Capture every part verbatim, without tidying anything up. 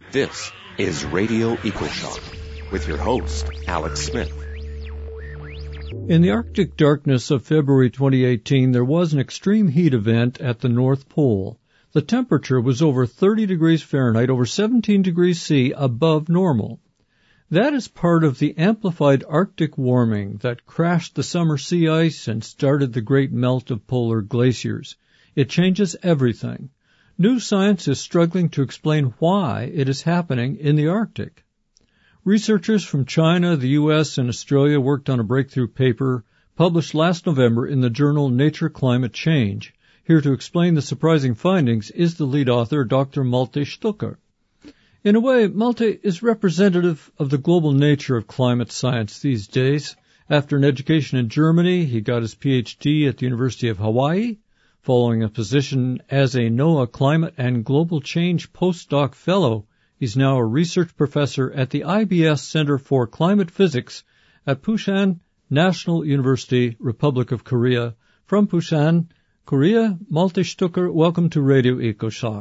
This is Radio EcoShock with your host, Alex Smith. In the Arctic darkness of February twenty eighteen, there was an extreme heat event at the North Pole. The temperature was over thirty degrees Fahrenheit, over seventeen degrees C above normal. That is part of the amplified Arctic warming that crashed the summer sea ice and started the great melt of polar glaciers. It changes everything. New science is struggling to explain why it is happening in the Arctic. Researchers from China, the U S, and Australia worked on a breakthrough paper published last November in the journal Nature Climate Change. Here to explain the surprising findings is the lead author, Doctor Malte Stucker. In a way, Malte is representative of the global nature of climate science these days. After an education in Germany, he got his P H D at the University of Hawaii. Following a position as a NOAA Climate and Global Change postdoc fellow, he's now a research professor at the I B S Center for Climate Physics at Pusan National University, Republic of Korea. From Pusan, Korea, Malte Stucker, welcome to Radio EcoShock.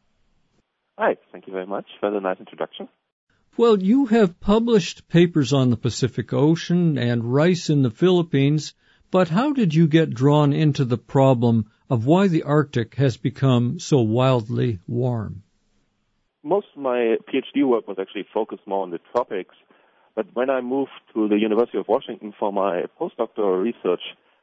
Hi, thank you very much for the nice introduction. Well, you have published papers on the Pacific Ocean and rice in the Philippines, but how did you get drawn into the problem of why the Arctic has become so wildly warm? Most of my PhD work was actually focused more on the tropics, but when I moved to the University of Washington for my postdoctoral research,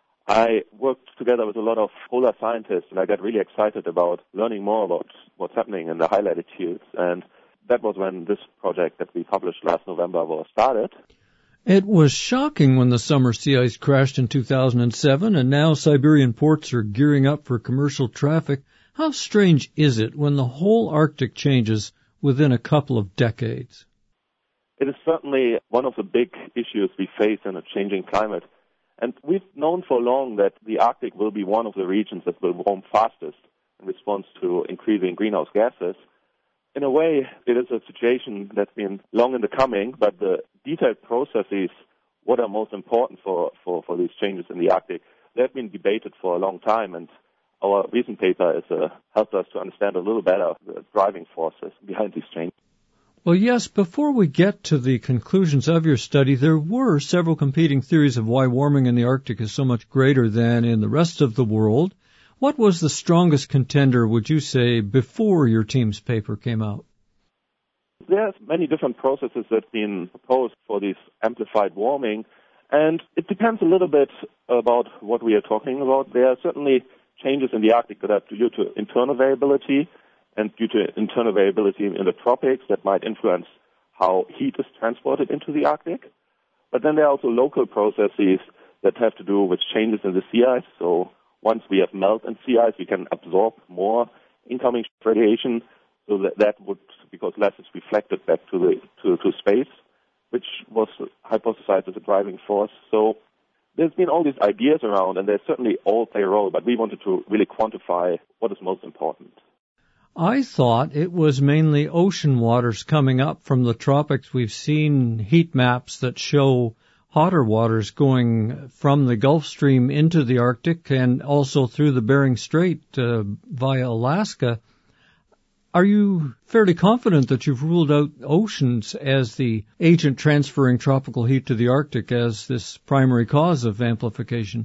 I worked together with a lot of polar scientists, and I got really excited about learning more about what's happening in the high latitudes, and that was when this project that we published last November was started. It was shocking when the summer sea ice crashed in two thousand seven, and now Siberian ports are gearing up for commercial traffic. How strange is it when the whole Arctic changes within a couple of decades? It is certainly one of the big issues we face in a changing climate. And we've known for long that the Arctic will be one of the regions that will warm fastest in response to increasing greenhouse gases. In a way, it is a situation that's been long in the coming, but the detailed processes, what are most important for, for, for these changes in the Arctic, they have been debated for a long time, and our recent paper is, uh, helped us to understand a little better the driving forces behind these changes. Well, yes, before we get to the conclusions of your study, there were several competing theories of why warming in the Arctic is so much greater than in the rest of the world. What was the strongest contender, would you say, before your team's paper came out? There's many different processes that have been proposed for this amplified warming, and it depends a little bit about what we are talking about. There are certainly changes in the Arctic that are due to internal variability and due to internal variability in the tropics that might influence how heat is transported into the Arctic. But then there are also local processes that have to do with changes in the sea ice. So once we have melt in sea ice, we can absorb more incoming radiation, so that that would, because less is reflected back to the to, to space, which was hypothesized as a driving force. So there's been all these ideas around, and they certainly all play a role, but we wanted to really quantify what is most important. I thought it was mainly ocean waters coming up from the tropics. We've seen heat maps that show hotter waters going from the Gulf Stream into the Arctic and also through the Bering Strait uh, via Alaska. Are you fairly confident that you've ruled out oceans as the agent transferring tropical heat to the Arctic as this primary cause of amplification?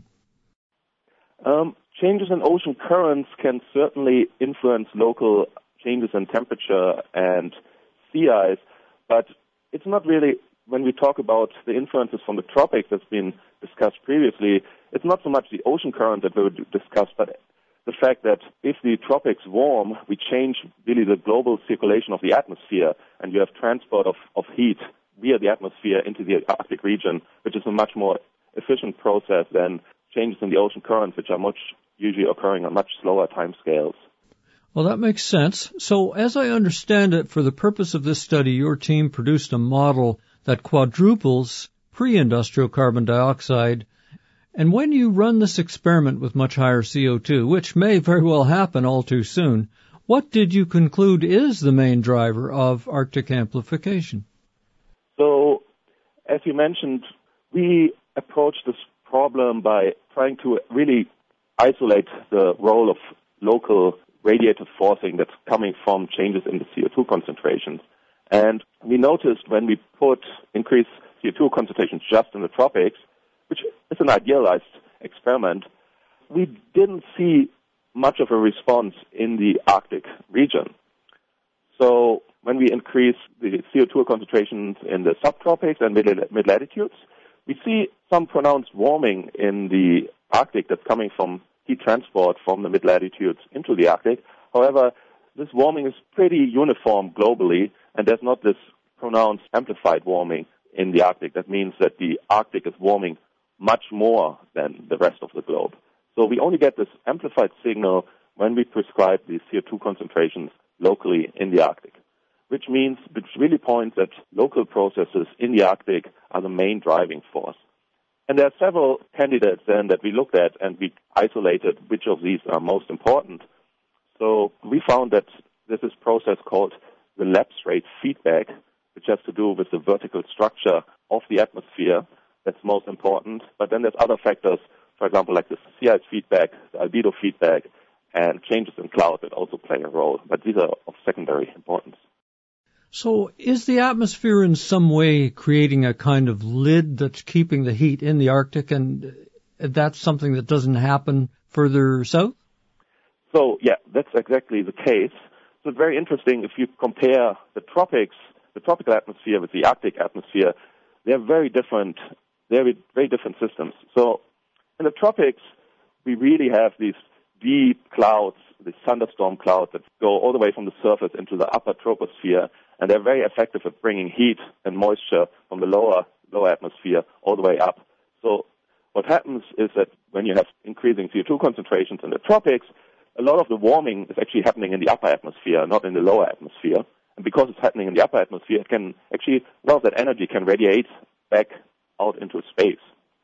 Um, changes in ocean currents can certainly influence local changes in temperature and sea ice, but it's not really, when we talk about the influences from the tropics that's been discussed previously, it's not so much the ocean current that we would discuss, but the fact that if the tropics warm, we change really the global circulation of the atmosphere, and you have transport of, of heat via the atmosphere into the Arctic region, which is a much more efficient process than changes in the ocean currents, which are much usually occurring on much slower timescales. Well, that makes sense. So as I understand it, for the purpose of this study, your team produced a model that quadruples pre-industrial carbon dioxide. And when you run this experiment with much higher C O two, which may very well happen all too soon, what did you conclude is the main driver of Arctic amplification? So, as you mentioned, we approached this problem by trying to really isolate the role of local radiative forcing that's coming from changes in the C O two concentrations. And we noticed when we put increased C O two concentrations just in the tropics, which is an idealized experiment, we didn't see much of a response in the Arctic region. So when we increase the C O two concentrations in the subtropics and mid- mid-latitudes, we see some pronounced warming in the Arctic that's coming from heat transport from the mid-latitudes into the Arctic. However, this warming is pretty uniform globally, and there's not this pronounced amplified warming in the Arctic. That means that the Arctic is warming much more than the rest of the globe. So we only get this amplified signal when we prescribe the C O two concentrations locally in the Arctic, which means, which really points that local processes in the Arctic are the main driving force. And there are several candidates then that we looked at, and we isolated which of these are most important. So we found that there's this process called the lapse rate feedback, which has to do with the vertical structure of the atmosphere. That's most important. But then there's other factors, for example, like the sea ice feedback, the albedo feedback, and changes in cloud that also play a role. But these are of secondary importance. So is the atmosphere in some way creating a kind of lid that's keeping the heat in the Arctic, and that's something that doesn't happen further south? So, yeah, that's exactly the case. So it's very interesting if you compare the tropics, the tropical atmosphere with the Arctic atmosphere. They're very different. They're very different systems. So in the tropics, we really have these deep clouds, these thunderstorm clouds that go all the way from the surface into the upper troposphere, and they're very effective at bringing heat and moisture from the lower lower atmosphere all the way up. So what happens is that when you have increasing C O two concentrations in the tropics, a lot of the warming is actually happening in the upper atmosphere, not in the lower atmosphere. And because it's happening in the upper atmosphere, it can actually, a lot of that energy can radiate back out into space.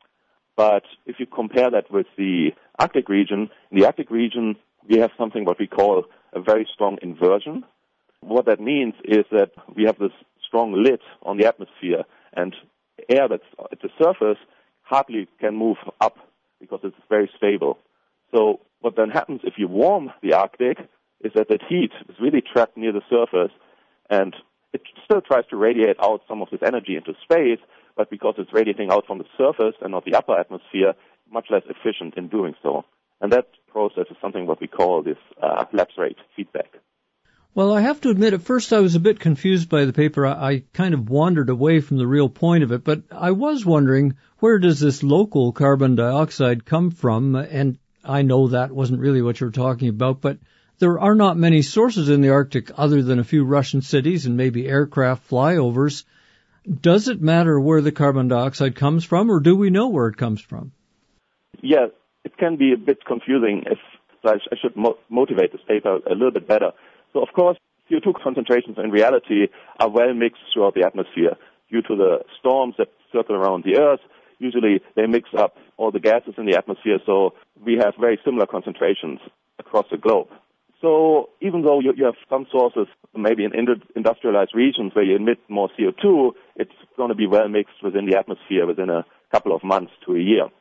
But if you compare that with the Arctic region, in the Arctic region, we have something what we call a very strong inversion. What that means is that we have this strong lid on the atmosphere, and air that's at the surface hardly can move up because it's very stable. So what then happens if you warm the Arctic is that that heat is really trapped near the surface, and it still tries to radiate out some of this energy into space, but because it's radiating out from the surface and not the upper atmosphere, much less efficient in doing so. And that process is something what we call this uh, lapse rate feedback. Well, I have to admit, at first I was a bit confused by the paper. I, I kind of wandered away from the real point of it, but I was wondering, where does this local carbon dioxide come from? And I know that wasn't really what you were talking about, but there are not many sources in the Arctic other than a few Russian cities and maybe aircraft flyovers. Does it matter where the carbon dioxide comes from, or do we know where it comes from? Yeah, it can be a bit confusing. If I should mo- motivate this paper a little bit better. So, of course, C O two concentrations in reality are well mixed throughout the atmosphere due to the storms that circle around the Earth. Usually they mix up all the gases in the atmosphere, so we have very similar concentrations across the globe. So even though you, you have some sources, maybe in industrialized regions where you emit more C O two, it's going to be well mixed within the atmosphere within a couple of months to a year.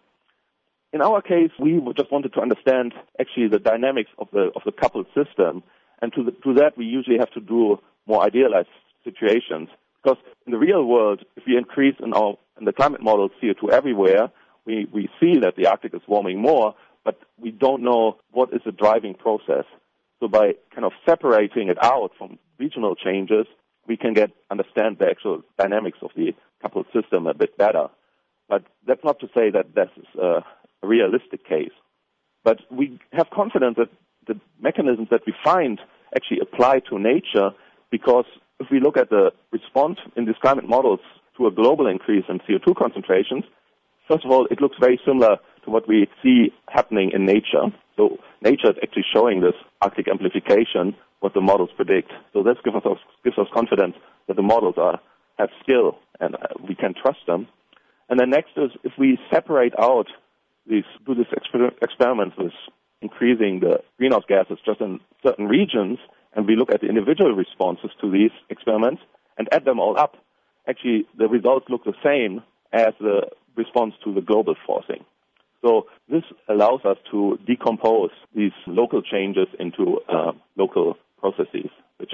In our case, we just wanted to understand actually the dynamics of the of the coupled system, and to, the, to that we usually have to do more idealized situations. Because in the real world, if we increase in our in the climate model C O two everywhere, we, we see that the Arctic is warming more, but we don't know what is the driving process. So by kind of separating it out from regional changes, we can get understand the actual dynamics of the coupled system a bit better. But that's not to say that this is a realistic case. But we have confidence that the mechanisms that we find actually apply to nature, because if we look at the response in these climate models to a global increase in C O two concentrations, first of all, it looks very similar to what we see happening in nature. So nature is actually showing this Arctic amplification, what the models predict. So this gives us, gives us confidence that the models are have skill and uh, we can trust them. And then next is if we separate out these, do this exper- experiments with increasing the greenhouse gases just in certain regions, and we look at the individual responses to these experiments and add them all up, actually the results look the same as the response to the global forcing. So this allows us to decompose these local changes into uh, local processes, which is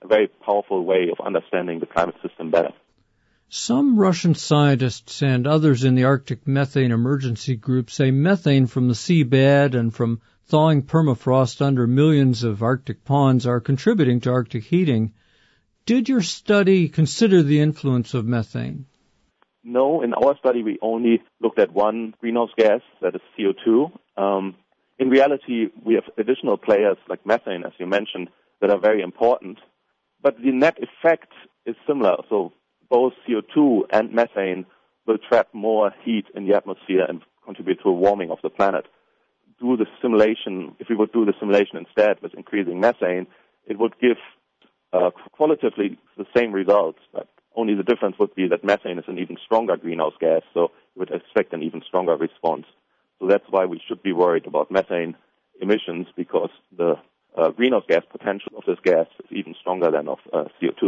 a very powerful way of understanding the climate system better. Some Russian scientists and others in the Arctic Methane Emergency Group say methane from the seabed and from thawing permafrost under millions of Arctic ponds are contributing to Arctic heating. Did your study consider the influence of methane? No, in our study we only looked at one greenhouse gas, that is C O two. Um, in reality, we have additional players like methane, as you mentioned, that are very important. But the net effect is similar. So both C O two and methane will trap more heat in the atmosphere and contribute to a warming of the planet. Do the simulation, if we would do the simulation instead with increasing methane, it would give uh, qualitatively the same results, but only the difference would be that methane is an even stronger greenhouse gas, so you would expect an even stronger response. So that's why we should be worried about methane emissions, because the uh, greenhouse gas potential of this gas is even stronger than of uh, C O two.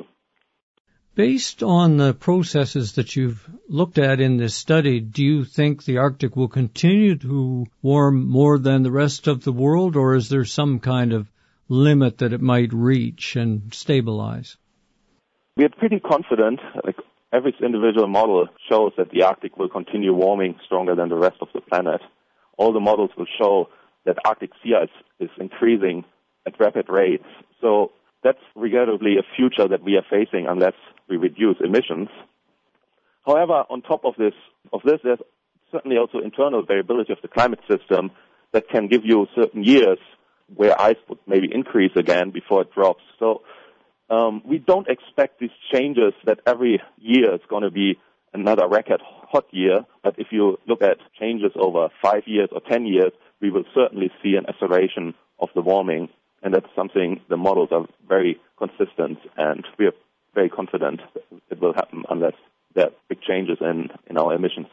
Based on the processes that you've looked at in this study, do you think the Arctic will continue to warm more than the rest of the world, or is there some kind of limit that it might reach and stabilize? We are pretty confident. Like, every individual model shows that the Arctic will continue warming stronger than the rest of the planet. All the models will show that Arctic sea ice is increasing at rapid rates. So that's regrettably a future that we are facing unless we reduce emissions. However, on top of this, of this, there's certainly also internal variability of the climate system that can give you certain years where ice would maybe increase again before it drops. So um, we don't expect these changes that every year is going to be another record hot year. But if you look at changes over five years or ten years, we will certainly see an acceleration of the warming. And that's something the models are very consistent, and we are very confident it will happen unless there are big changes in, in our emissions.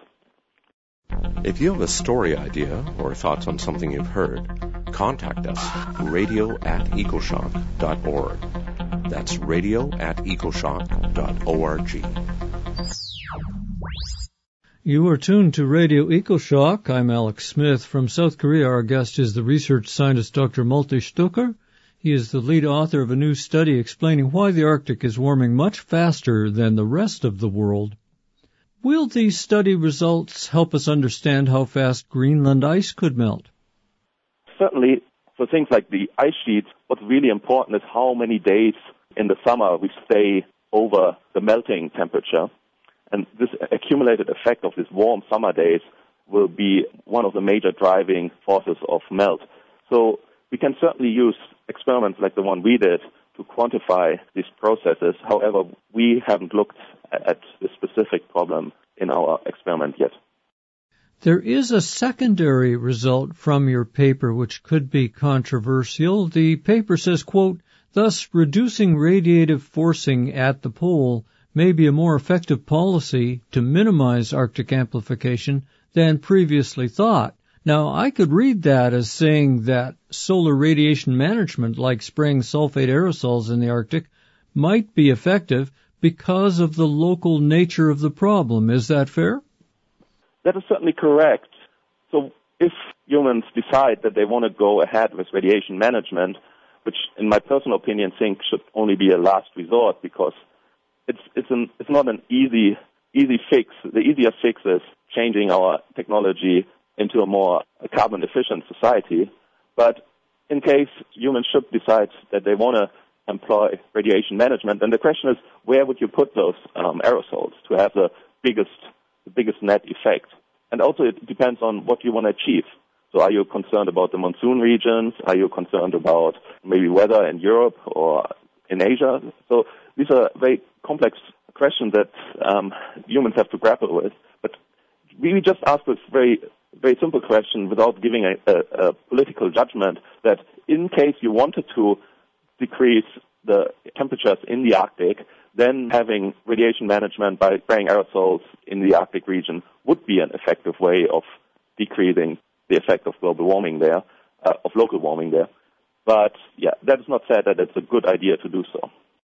If you have a story idea or thoughts on something you've heard, contact us, radio at ecoshock dot org. That's radio at ecoshock dot org. You are tuned to Radio EcoShock. I'm Alex Smith. From South Korea, our guest is the research scientist Doctor Malte Stucker. He is the lead author of a new study explaining why the Arctic is warming much faster than the rest of the world. Will these study results help us understand how fast Greenland ice could melt? Certainly, for things like the ice sheets, what's really important is how many days in the summer we stay over the melting temperature. And this accumulated effect of these warm summer days will be one of the major driving forces of melt. So we can certainly use experiments like the one we did to quantify these processes. However, we haven't looked at the specific problem in our experiment yet. There is a secondary result from your paper which could be controversial. The paper says, quote, thus reducing radiative forcing at the pole may be a more effective policy to minimize Arctic amplification than previously thought. Now, I could read that as saying that solar radiation management, like spraying sulfate aerosols in the Arctic, might be effective because of the local nature of the problem. Is that fair? That is certainly correct. So if humans decide that they want to go ahead with radiation management, which in my personal opinion think should only be a last resort, because it's it's an it's not an easy easy fix. The easier fix is changing our technology into a more carbon efficient society. But in case humans should decide that they want to employ radiation management, then the question is, where would you put those um, aerosols to have the biggest the biggest net effect? And also it depends on what you want to achieve. So are you concerned about the monsoon regions? Are you concerned about maybe weather in Europe or in Asia? So these are very complex questions that um, humans have to grapple with. But we just ask this very, very simple question without giving a, a, a political judgment that in case you wanted to decrease the temperatures in the Arctic, then having radiation management by spraying aerosols in the Arctic region would be an effective way of decreasing the effect of global warming there, uh, of local warming there. But, yeah, that is not said that it's a good idea to do so.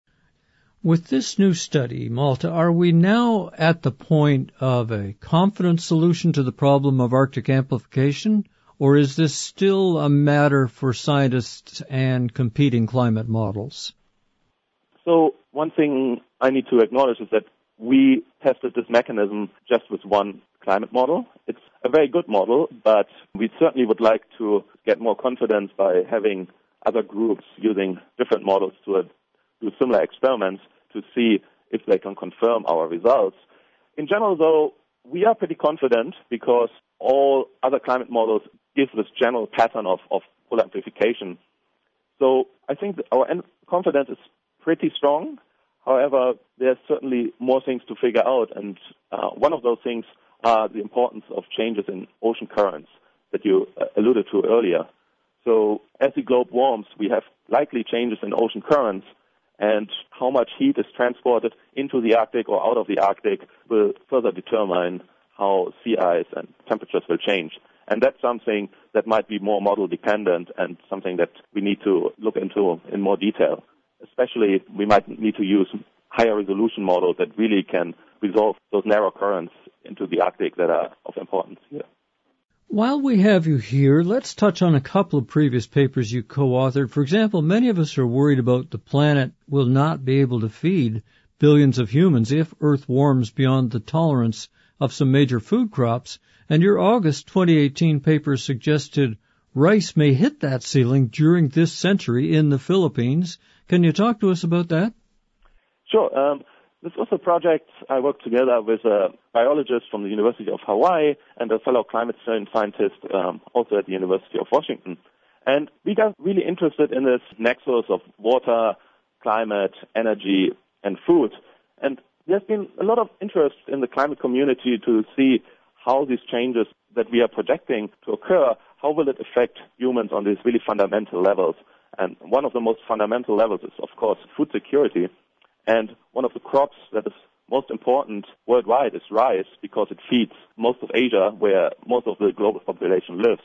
With this new study, Malte, are we now at the point of a confident solution to the problem of Arctic amplification, or is this still a matter for scientists and competing climate models? So one thing I need to acknowledge is that we tested this mechanism just with one climate model. It's a very good model, but we certainly would like to get more confidence by having other groups using different models to uh, do similar experiments to see if they can confirm our results. In general, though, we are pretty confident because all other climate models give this general pattern of, of polar amplification. So I think that our confidence is pretty strong. However, there's certainly more things to figure out, and uh, one of those things are the importance of changes in ocean currents that you uh, alluded to earlier. So as the globe warms, we have likely changes in ocean currents, and how much heat is transported into the Arctic or out of the Arctic will further determine how sea ice and temperatures will change. And that's something that might be more model dependent and something that we need to look into in more detail. Especially, we might need to use higher resolution models that really can resolve those narrow currents into the Arctic that are of importance here. While we have you here, let's touch on a couple of previous papers you co-authored. For example, many of us are worried about the planet will not be able to feed billions of humans if Earth warms beyond the tolerance of some major food crops. And your August twenty eighteen paper suggested rice may hit that ceiling during this century in the Philippines. Can you talk to us about that? Sure. Um, this was a project I worked together with a biologist from the University of Hawaii and a fellow climate change scientist um, also at the University of Washington. And we got really interested in this nexus of water, climate, energy, and food. And there's been a lot of interest in the climate community to see how these changes that we are projecting to occur, how will it affect humans on these really fundamental levels. And one of the most fundamental levels is, of course, food security. And one of the crops that is most important worldwide is rice because it feeds most of Asia, where most of the global population lives.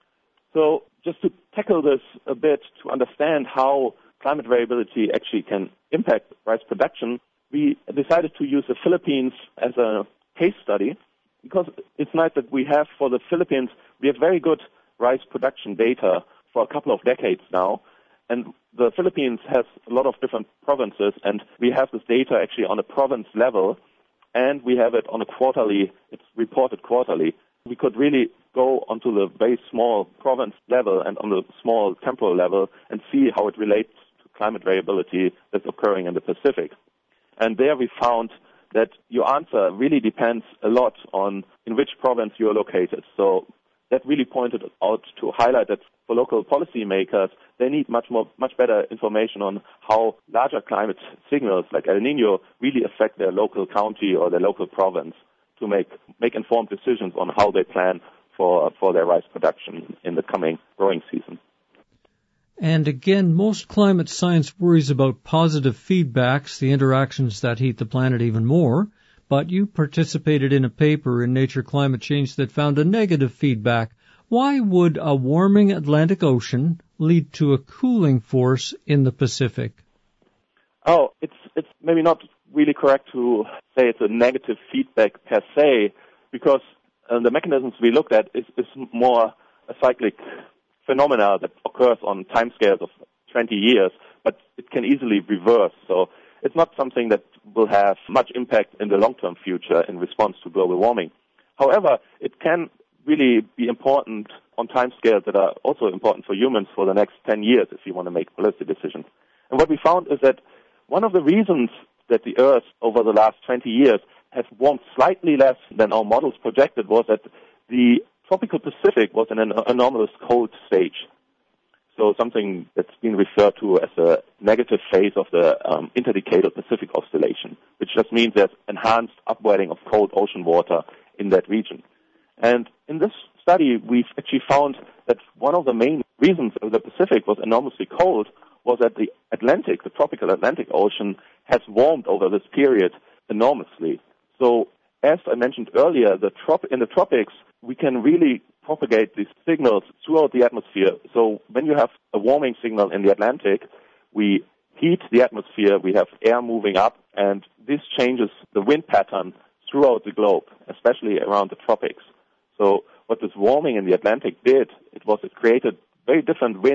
So just to tackle this a bit, to understand how climate variability actually can impact rice production, we decided to use the Philippines as a case study because it's nice that we have for the Philippines, we have very good rice production data for a couple of decades now. And the Philippines has a lot of different provinces, and we have this data actually on a province level, and we have it on a quarterly, it's reported quarterly. We could really go onto the very small province level and on the small temporal level and see how it relates to climate variability that's occurring in the Pacific. And there we found that your answer really depends a lot on in which province you're located. So that really pointed out to highlight that for local policymakers, they need much more, much better information on how larger climate signals like El Nino really affect their local county or their local province to make, make informed decisions on how they plan for, for their rice production in the coming growing season. And again, most climate science worries about positive feedbacks, the interactions that heat the planet even more. But you participated in a paper in Nature Climate Change that found a negative feedback. Why would a warming Atlantic Ocean lead to a cooling force in the Pacific? Oh, it's it's maybe not really correct to say it's a negative feedback per se, because uh, the mechanisms we looked at is, is more a cyclic phenomena that occurs on timescales of twenty years, but it can easily reverse. So it's not something that will have much impact in the long-term future in response to global warming. However, it can really be important on timescales that are also important for humans for the next ten years if you want to make policy decisions. And what we found is that one of the reasons that the Earth over the last twenty years has warmed slightly less than our models projected was that the tropical Pacific was in an anomalous cold stage. So something that's been referred to as a negative phase of the um, interdecadal Pacific oscillation, which just means there's enhanced upwelling of cold ocean water in that region. And in this study, we've actually found that one of the main reasons the Pacific was enormously cold was that the Atlantic, the tropical Atlantic Ocean, has warmed over this period enormously. So as I mentioned earlier, the trop- in the tropics, we can really propagate these signals throughout the atmosphere. So when you have a warming signal in the Atlantic, we heat the atmosphere, we have air moving up, and this changes the wind pattern throughout the globe, especially around the tropics. So what this warming in the Atlantic did, it was it created very different winds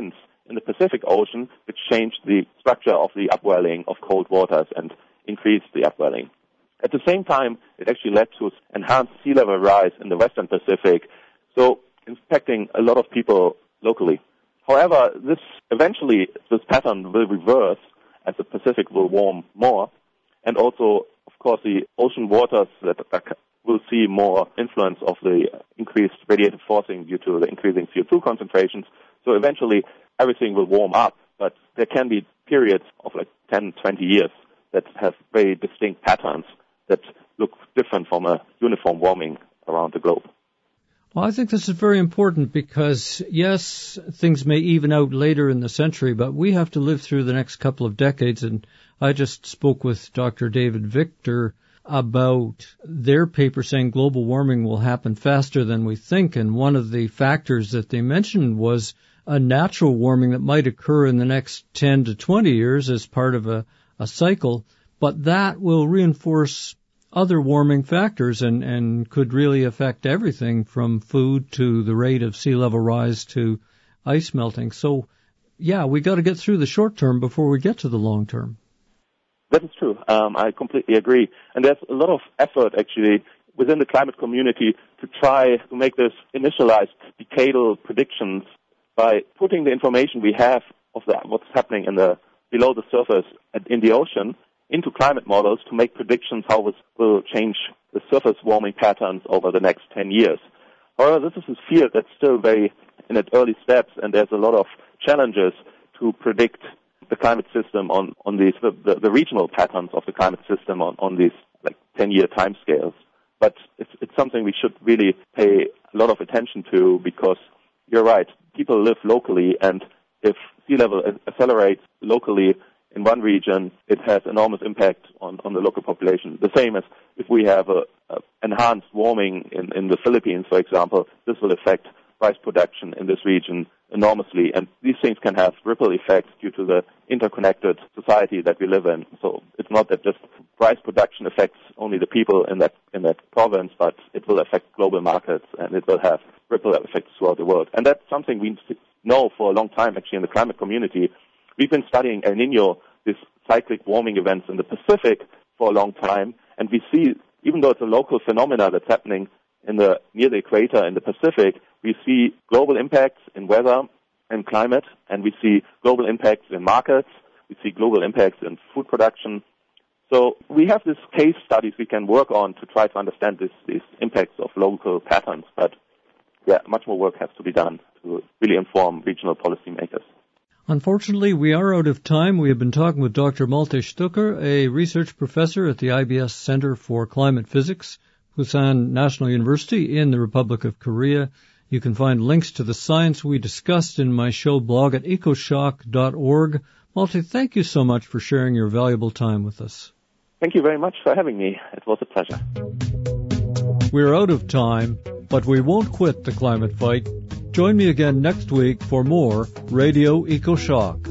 in the Pacific Ocean, which changed the structure of the upwelling of cold waters and increased the upwelling. At the same time, it actually led to enhanced sea level rise in the Western Pacific, so impacting a lot of people locally. However, this eventually, this pattern will reverse as the Pacific will warm more, and also, of course, the ocean waters that will see more influence of the increased radiative forcing due to the increasing C O two concentrations. So eventually, everything will warm up, but there can be periods of like ten, twenty years that have very distinct patterns that look different from a uniform warming around the globe. Well, I think this is very important because, yes, things may even out later in the century, but we have to live through the next couple of decades. And I just spoke with Doctor David Victor about their paper saying global warming will happen faster than we think. And one of the factors that they mentioned was a natural warming that might occur in the next ten to twenty years as part of a, a cycle, but that will reinforce other warming factors and, and could really affect everything from food to the rate of sea level rise to ice melting. So, yeah, we got to get through the short term before we get to the long term. That is true. Um, I completely agree. And there's a lot of effort, actually, within the climate community to try to make this initialized decadal predictions by putting the information we have of the, what's happening in the below the surface in the ocean into climate models to make predictions how this will change the surface warming patterns over the next ten years. However, this is a field that's still very in its early steps, and there's a lot of challenges to predict the climate system on, on these, the, the, the regional patterns of the climate system on, on these like ten-year timescales. But it's, it's something we should really pay a lot of attention to because you're right, people live locally, and if sea level accelerates locally in one region, it has enormous impact on, on the local population. The same as if we have a, a enhanced warming in, in the Philippines, for example, this will affect rice production in this region enormously. And these things can have ripple effects due to the interconnected society that we live in. So it's not that just rice production affects only the people in that in that province, but it will affect global markets and it will have ripple effects throughout the world. And that's something we know for a long time, actually, in the climate community. We've been studying El Nino, these cyclic warming events in the Pacific, for a long time, and we see, even though it's a local phenomena that's happening in the near the equator in the Pacific, we see global impacts in weather and climate, and we see global impacts in markets, we see global impacts in food production. So we have these case studies we can work on to try to understand this, these impacts of local patterns, but yeah, much more work has to be done to really inform regional policymakers. Unfortunately, we are out of time. We have been talking with Doctor Malte Stucker, a research professor at the I B S Center for Climate Physics, Busan National University in the Republic of Korea. You can find links to the science we discussed in my show blog at ecoshock dot org. Malte, thank you so much for sharing your valuable time with us. Thank you very much for having me. It was a pleasure. We're out of time, but we won't quit the climate fight. Join me again next week for more Radio EcoShock.